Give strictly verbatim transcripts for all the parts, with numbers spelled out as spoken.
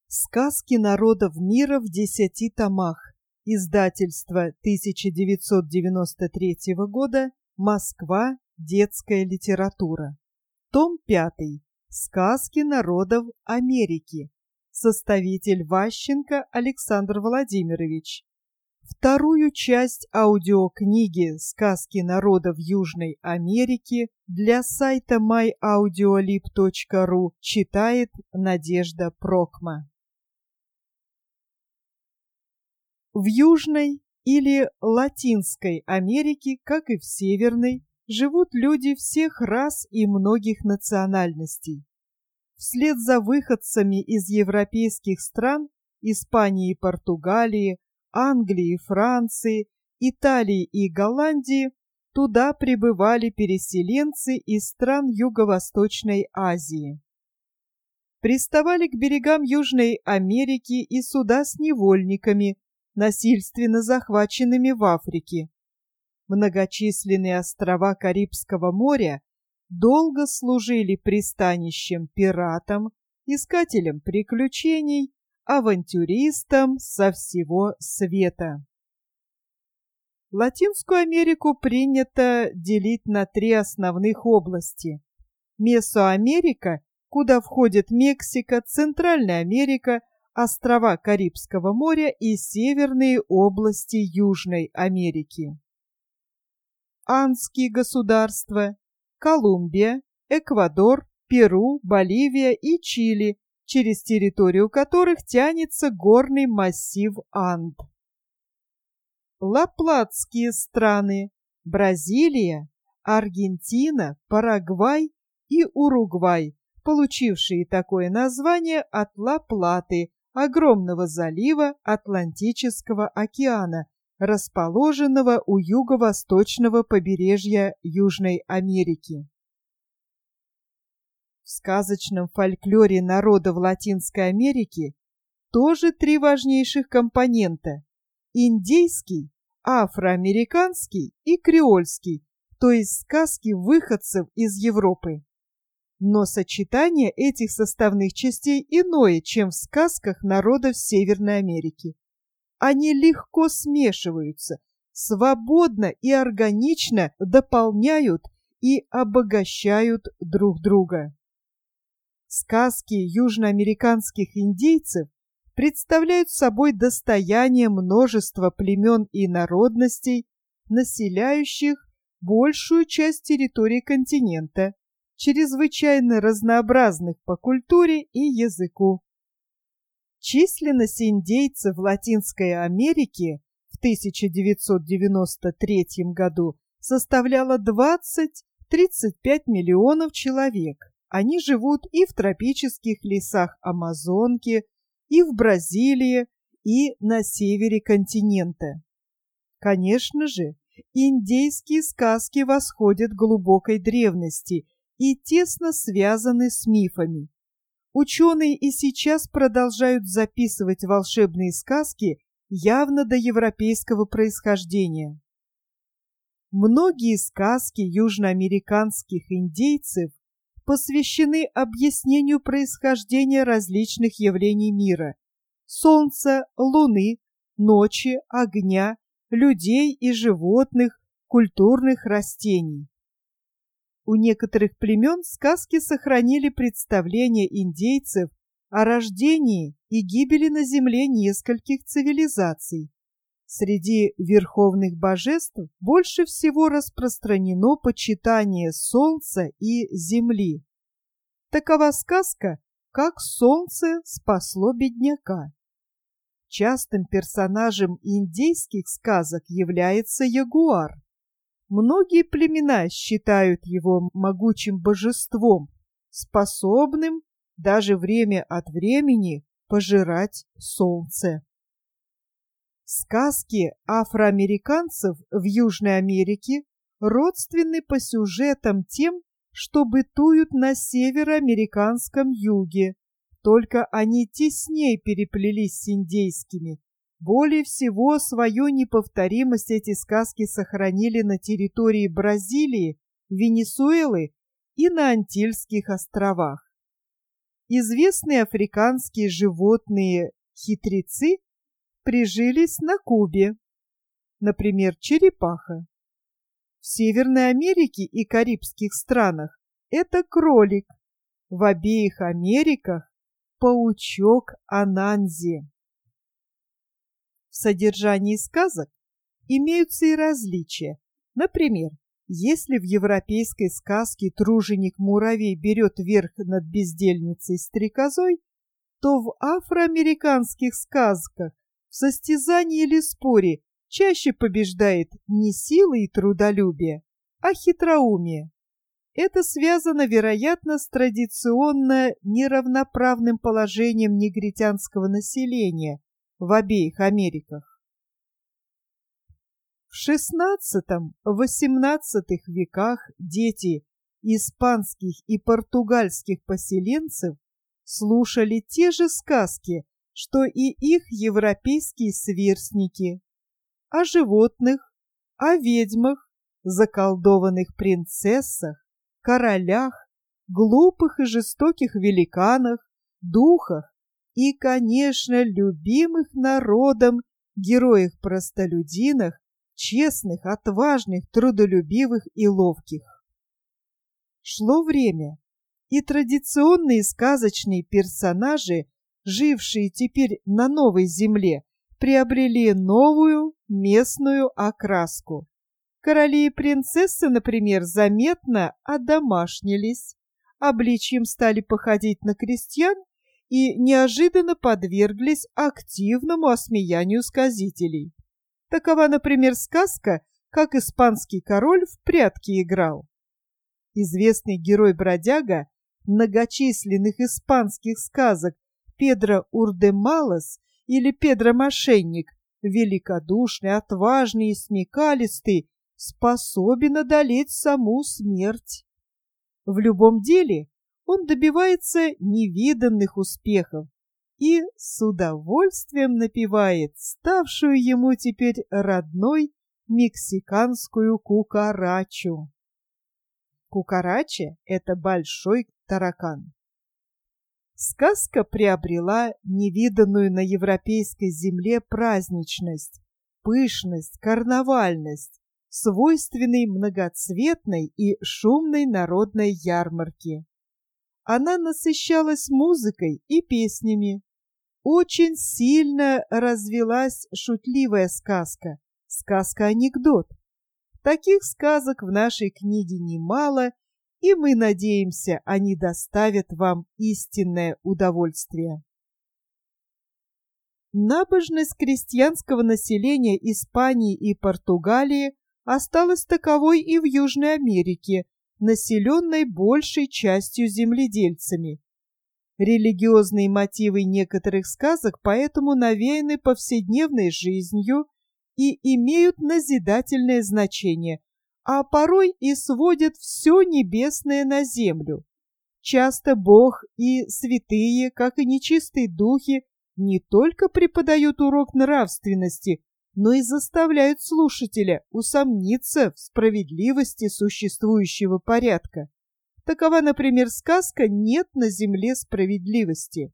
Сказки народов мира в десяти томах. Издательство тысяча девятьсот девяносто третьего года. Москва. Детская литература. Том пятый. Сказки народов Америки. Составитель Ващенко Александр Владимирович. Вторую часть аудиокниги «Сказки народов Южной Америки» для сайта май аудиолиб точка ру читает Надежда Прокма. В Южной или Латинской Америке, как и в Северной, живут люди всех рас и многих национальностей. Вслед за выходцами из европейских стран Испании и Португалии, Англии, Франции, Италии и Голландии туда прибывали переселенцы из стран Юго-Восточной Азии. Приставали к берегам Южной Америки и суда с невольниками, насильственно захваченными в Африке. Многочисленные острова Карибского моря долго служили пристанищем пиратам, искателям приключений, авантюристам со всего света. Латинскую Америку принято делить на три основных области. Месоамерика, куда входят Мексика, Центральная Америка, острова Карибского моря и северные области Южной Америки. Андские государства, Колумбия, Эквадор, Перу, Боливия и Чили, через территорию которых тянется горный массив Анд. Ла-Платские страны, Бразилия, Аргентина, Парагвай и Уругвай, получившие такое название от Ла-Платы, огромного залива Атлантического океана, расположенного у юго-восточного побережья Южной Америки. В сказочном фольклоре народов Латинской Америки тоже три важнейших компонента – индейский, афроамериканский и креольский, то есть сказки выходцев из Европы. Но сочетание этих составных частей иное, чем в сказках народов Северной Америки. Они легко смешиваются, свободно и органично дополняют и обогащают друг друга. Сказки южноамериканских индейцев представляют собой достояние множества племен и народностей, населяющих большую часть территории континента, чрезвычайно разнообразных по культуре и языку. Численность индейцев в Латинской Америке в тысяча девятьсот девяносто третьем году составляла двадцать-тридцать пять миллионов человек. Они живут и в тропических лесах Амазонки, и в Бразилии, и на севере континента. Конечно же, индейские сказки восходят к глубокой древности и тесно связаны с мифами. Ученые и сейчас продолжают записывать волшебные сказки явно до европейского происхождения. Многие сказки южноамериканских индейцев посвящены объяснению происхождения различных явлений мира – солнца, луны, ночи, огня, людей и животных, культурных растений. У некоторых племен сказки сохранили представление индейцев о рождении и гибели на земле нескольких цивилизаций. Среди верховных божеств больше всего распространено почитание солнца и земли. Такова сказка, как солнце спасло бедняка. Частым персонажем индейских сказок является ягуар. Многие племена считают его могучим божеством, способным даже время от времени пожирать солнце. Сказки афроамериканцев в Южной Америке родственны по сюжетам тем, что бытуют на североамериканском юге, только они теснее переплелись с индейскими. Более всего свою неповторимость эти сказки сохранили на территории Бразилии, Венесуэлы и на Антильских островах. Известные африканские животные-хитрецы прижились на Кубе, например, черепаха. В Северной Америке и Карибских странах это кролик, в обеих Америках паучок Ананзи. В содержании сказок имеются и различия. Например, если в европейской сказке труженик-муравей берет верх над бездельницей-стрекозой, то в афроамериканских сказках в состязании или споре чаще побеждает не сила и трудолюбие, а хитроумие. Это связано, вероятно, с традиционно неравноправным положением негритянского населения в обеих Америках. В шестнадцатом-восемнадцатом веках дети испанских и португальских поселенцев слушали те же сказки, что и их европейские сверстники, о животных, о ведьмах, заколдованных принцессах, королях, глупых и жестоких великанах, духах и, конечно, любимых народом героях-простолюдинах, честных, отважных, трудолюбивых и ловких. Шло время, и традиционные сказочные персонажи, жившие теперь на новой земле, приобрели новую местную окраску. Короли и принцессы, например, заметно одомашнились, обличьем стали походить на крестьян и неожиданно подверглись активному осмеянию сказителей. Такова, например, сказка, как испанский король в прятки играл. Известный герой-бродяга многочисленных испанских сказок Педро Урдемалос или Педро Мошенник, великодушный, отважный и смекалистый, способен одолеть саму смерть. В любом деле он добивается невиданных успехов и с удовольствием напевает ставшую ему теперь родной мексиканскую кукарачу. Кукарача — это большой таракан. Сказка приобрела невиданную на европейской земле праздничность, пышность, карнавальность, свойственной многоцветной и шумной народной ярмарке. Она насыщалась музыкой и песнями. Очень сильно развилась шутливая сказка, сказка-анекдот. Таких сказок в нашей книге немало, и мы надеемся, они доставят вам истинное удовольствие. Набожность крестьянского населения Испании и Португалии осталась таковой и в Южной Америке, населенной большей частью земледельцами. Религиозные мотивы некоторых сказок поэтому навеяны повседневной жизнью и имеют назидательное значение, а порой и сводят все небесное на землю. Часто Бог и святые, как и нечистые духи, не только преподают урок нравственности, но и заставляют слушателя усомниться в справедливости существующего порядка. Такова, например, сказка «Нет на земле справедливости».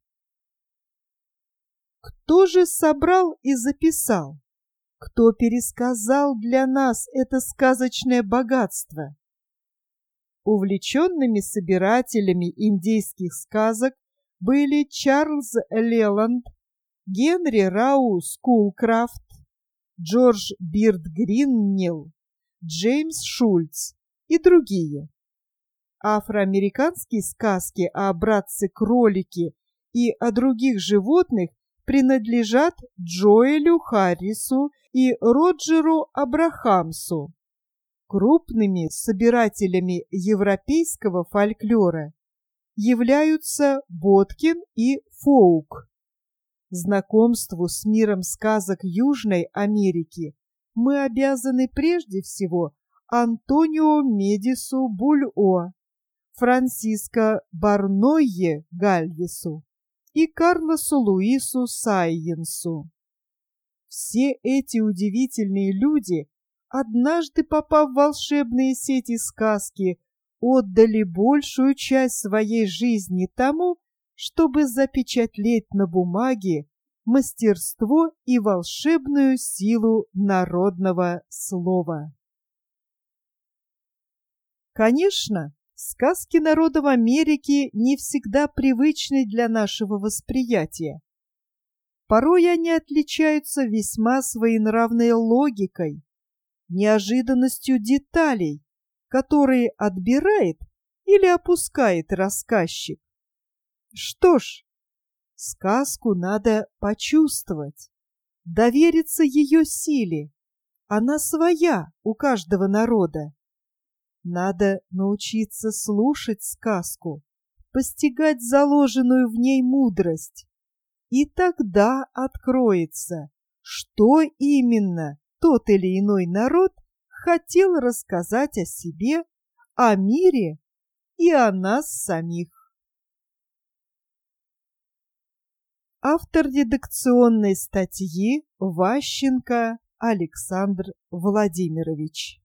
Кто же собрал и записал? Кто пересказал для нас это сказочное богатство? Увлеченными собирателями индейских сказок были Чарльз Леланд, Генри Рау Скулкрафт, Джордж Бирд Гриннелл, Джеймс Шульц и другие. Афроамериканские сказки о братце-кролике и о других животных принадлежат Джоэлю Харрису и Роджеру Абрахамсу. Крупными собирателями европейского фольклора являются Боткин и Фоук. Знакомству с миром сказок Южной Америки мы обязаны прежде всего Антонио Медису Бульо, Франсиско Барнойе Гальвесу и Карлосу Луису Сайенсу. Все эти удивительные люди, однажды попав в волшебные сети сказки, отдали большую часть своей жизни тому, чтобы запечатлеть на бумаге мастерство и волшебную силу народного слова. Конечно, сказки народов Америки не всегда привычны для нашего восприятия. Порой они отличаются весьма своенравной логикой, неожиданностью деталей, которые отбирает или опускает рассказчик. Что ж, сказку надо почувствовать, довериться ее силе. Она своя у каждого народа. Надо научиться слушать сказку, постигать заложенную в ней мудрость. И тогда откроется, что именно тот или иной народ хотел рассказать о себе, о мире и о нас самих. Автор редакционной статьи Ващенко Александр Владимирович.